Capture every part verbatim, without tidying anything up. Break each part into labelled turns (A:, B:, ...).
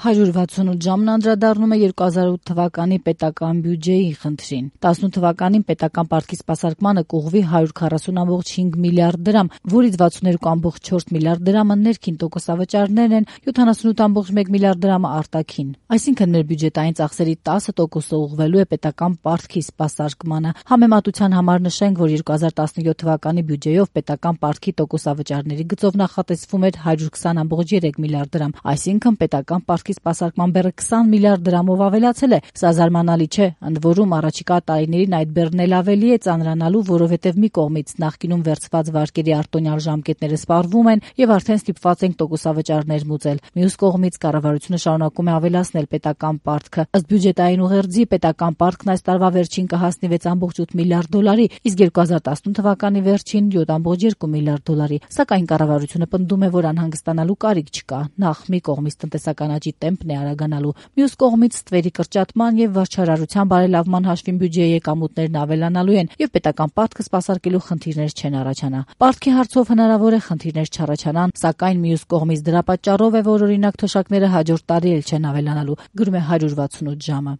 A: հարյուր վաթսունութ ժամն անդրադառնում է երկու հազար ութ թվականի պետական բյուջեի խնդրին։ տասնութ թվականին պետական պարտքի սպասարկմանը կուղղվի հարյուր քառասուն կόμμα հինգ միլիարդ դրամ, որից վաթսուններկու կόμμα չորս միլիարդ դրամը ներքին տոկոսավճարներն են, յոթանասունութ կόμμα մեկ միլիարդ դրամը արտաքին։ Այսինքն մեր բյուջետային ծախսերի տասը տոկոսը ուղղվելու է պետական պարտքի սպասարկմանը։ Համեմատության համար նշենք, որ երկու հազար տասնյոթ թվականի բյուջեով պետական պարտքի տոկոսավճարների գծով նախատեսվում էր հարյուր քսան կόμма երեք միլիարդ դրամ, այսինքն պետական պարտքի սպասարկման բեռը քսան միլիարդ դրամով ավելացել է։ Սա զարմանալի չէ, ընդ որում առաջիկա տարիներին այդ բեռն էլ ավելի է ծանրանալու, որովհետև մի կողմից նախկինում վերցված վարկերի արտոնյալ ժամկետները սպառվում են եւ արդեն ստիպված ենք տոկոսավճարներ մուծել։ Մյուս կողմից կառավարությունը շարունակում է ավելացնել պետական պարտքը։ Ըստ բյուջետային ուղերձի պետական պարտքն այս տարվա վերջին կհասնի վեց կόμμα ութ միլիարդ դոլարի, իսկ երկու հազար տասնութ թվականի վերջին յոթ կόμma երկու միլիարդ դոլարի։ Սակայն կառավարությունը պնդում է, որ անհանգստանալու կարիք չկա։ Նախ մի կողմից տնտեսական աճի տեմպն է արագանալու, մյուս կողմից ստվերի կրճատման եւ վարչարարության բարելավման հաշվին բյուջեի եկամուտներն ավելանալու են եւ պետական պարտքը սպասարկելու խնդիրներ չեն առաջանա։ Պարտքի հարցով հնարավոր է խնդիրներ չառաջանան, սակայն մյուս կողմից դրա պատճառով է, որ օրինակ թոշակները հաջորդ տարի էլ չեն ավելանալու, գրում է հարյուր վաթսունութ ժամը։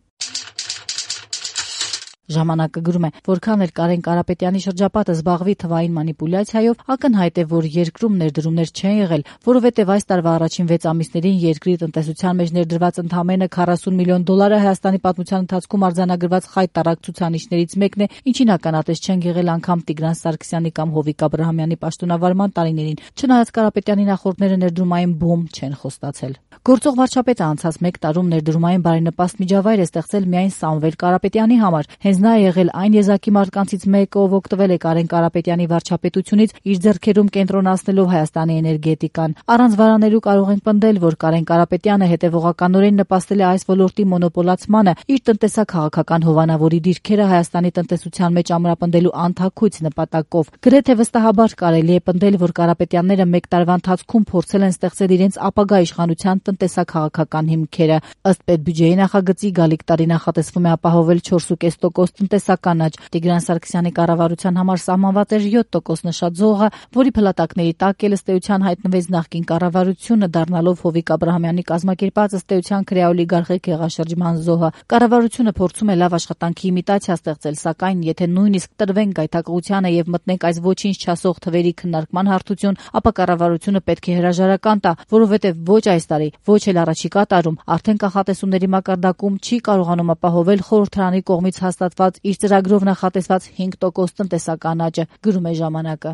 A: Ժամանակը գրում է, որքան էլ Կարեն Կարապետյանի շրջապատը զբաղվի թվային մանիպուլյացիայով, ակնհայտ է, որ երկրում ներդրումներ չեն եղել, որովհետև այս տարվա առաջին վեց ամիսներին երկրի տնտեսության մեջ ներդրված ընդամենը քառասուն միլիոն դոլարը Հայաստանի պատմության ընթացքում արձանագրված խայտառակ ցուցանիշներից մեկն է, ինչին ականատես չեն եղել անգամ Տիգրան Սարգսյանի կամ Հովիկ Աբրահամյանի պաշտոնավարման տարիներին, չնայած Կարապետյանի նախորդները ներդրումային բում չեն խոստացել։ Գործող վարչապետը անցած մեկ տարում ներդրումային բարենպաստ միջավայր է ստեղծել միայն Սամվել Կարապետյանի համար։ Հենց նա է եղել այն եզակի մարդկանցից մեկը, ով օգտվել է Կարեն Կարապետյանի վարչապետությունից իր ձեռքերում կենտրոնացնելով Հայաստանի էներգետիկան։ Առանց վարանելու կարող ենք պնդել, որ Կարեն Կարապետյանը հետևողականորեն նպաստել է այս ոլորտի մոնոպոլացմանը, իր տնտեսա-քաղաքական հովանավորի դիրքերը Հայաստանի տնտեսության մեջ ամրապնդելու անթաքույց նպատակով։ Գրեթե վստահաբար կարելի է պնդել, որ Կարապետյանները մեկ տարվա ընթացքում փորձել են ստեղծել իրենց ապագա իշխանության տնտեսա-քաղաքական հիմքերը։ Ըստ պետբյուջեի նախագծի գալիք տարի նախատեսվում է ապահովել չորս կόμμα պենս տոկոս տնտեսական աճ։ Տիգրան Սարգսյանի կառավարության համար սահմանված էր յոթ տոկոս նշաձողը, որի փլատակների տակ էլ ըստ էության հայտնվեց նախկին կառավարությունը, դառնալով Հովիկ Աբրահամյանի կազմակերպած ըստ էության քրեաօլիգարխիկ հեղաշրջման զոհը։ Կառավարությունը փորձում է լավ աշխատանքի իմիտացիա ստեղծել, սակայն եթե նույնիսկ տրվենք գայթակղությանը եւ մտնենք այս ոչինչ չասող թվերի քննարկման հարթություն, ապա կառավարությունը պետք է հրաժարական տա, որովհետեւ ոչ այս տարի, ոչ էլ առաջիկա տարում արդեն կանխատեսումների մակարդակում չի կարողանում ապահովել խորհրդարանի կողմից հաստատված իր ծրագրով նախատեսված հինգ տոկոս տնտեսական աճը, գրում է ժամանակը։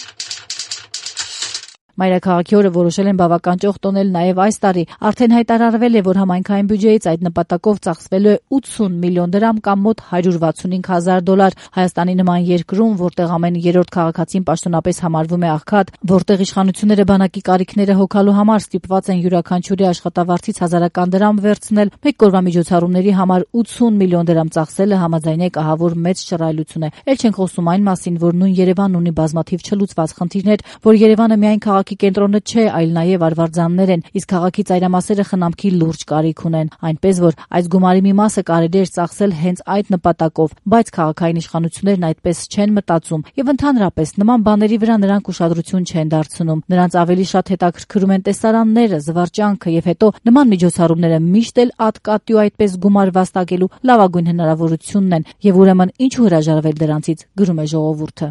A: Մայրաքաղաքի օրը որոշել են բավական ճոխ տոնել նաև այս տարի։ Արդեն հայտարարվել է, որ համայնքային բյուջեից այդ նպատակով ծախսվելու է ութսուն միլիոն դրամ կամ մոտ հարյուր վաթսունհինգ հազար դոլար։ Հայաստանի նման երկրում, որտեղ ամեն երրորդ քաղաքացին պաշտոնապես համարվում է աղքատ, որտեղ իշխանությունները բանակի կարիքները հոգալու համար ստիպված են յուրաքանչյուրի աշխատավարձից հազարական դրամ վերցնել, մեկ օրվա միջոցառումների համար ութսուն միլիոն դրամ ծախսելը համաձայնեք ահավոր մեծ շռայլություն է։ Էլ չենք խոսում այն մասին, որ նույն Երևանն ունի բազմաթիվ չլուծված խնդիրներ, որ Երևանը միայն քաղաքի կենտրոնը չէ, այլ նաև արվարձաններ են, իսկ քաղաքի ծայրամասերը խնամքի լուրջ կարիք ունեն, այնպես որ այս գումարի մի մասը կարելի է ծախսել հենց այդ նպատակով, բայց քաղաքային իշխանություններն այդպես չեն մտածում եւ ընդհանրապես նման բաների վրա նրանք ուշադրություն չեն դարձնում։ Նրանց ավելի շատ հետաքրքրում են տեսարանները, զվարճանքը եւ հետո նման միջոցառումները միշտ էլ ատկատյու այդպես գումար վաստակելու լավագույն հնարավորությունն են եւ ուրեմն ինչու հրաժարվել դրանցից, գրում է ժողովուրդը։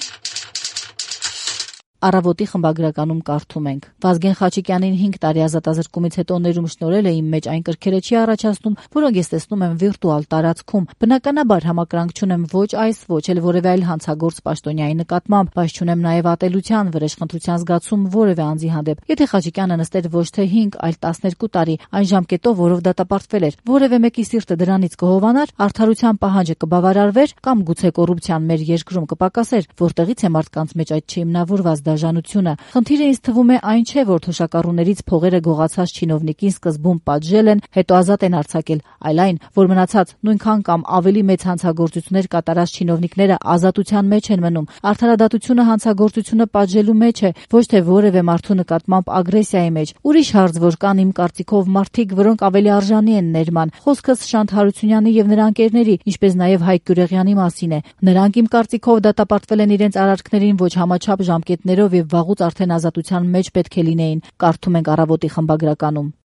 A: Առավոտի խմբագրականում կարդում ենք. Վազգեն Խաչիկյանին հինգ տարի ազատազրկումից հետո ներում շնորհելը իմ մեջ այն կրքերը չի առաջացնում, որոնք ես տեսնում եմ վիրտուալ տարածքում։ Բնականաբար համակրանք չունեմ ոչ այս, ոչ էլ որևէ այլ հանցագործ պաշտոնյայի նկատմամբ, բայց չունեմ նաև ատելության, վրեժխնդրության զգացում որևէ անձի հանդեպ։ Եթե Խաչիկյանը նստեր ոչ թե հինգ, այլ տասներկու տարի, այն ժամկետով, որով դատապարտվել էր, որևէ մեկի սիրտը դրանից կհովանար, արդարության պահանջը կբավարարվեր կամ գուցե կոռուպցիան մեր երկրում կպակասեր, որտեղից է մարդկանց մեջ այդ չիմնավորված դաժանությունը։ Խնդիրը ինձ թվում է այն չէ, որ թոշակառուներից փողերը գողացած չինովնիկին սկզբում պատժել են, հետո ազատ են արձակել, այլ այն, որ մնացած նույնքան կամ ավելի մեծ հանցագործություններ կատարած չինովնիկները ազատության մեջ են մնում։ Արդարադատությունը հանցագործությունը պատժելու մեջ է, ոչ թե որևէ մարդու նկատմամբ ագրեսիայի մեջ։ Ուրիշ հարց, որ կան իմ կարծիքով մարդիկ, որոնք ավելի արժանի են ներման։ Խոսքս Շանթ Հարությունյանի եւ նրա ընկերների, ինչպես նաեւ Հայկ Գյուրեղյանի մասին է։ Նրանք իմ կարծիքով դատապարտվել են իրենց արարքներին ոչ համաչափ ժամկետներով եւ վաղուց արդեն ազատության մեջ պետք է լինեին, կարդում ենք Առավոտի խմբագրականում։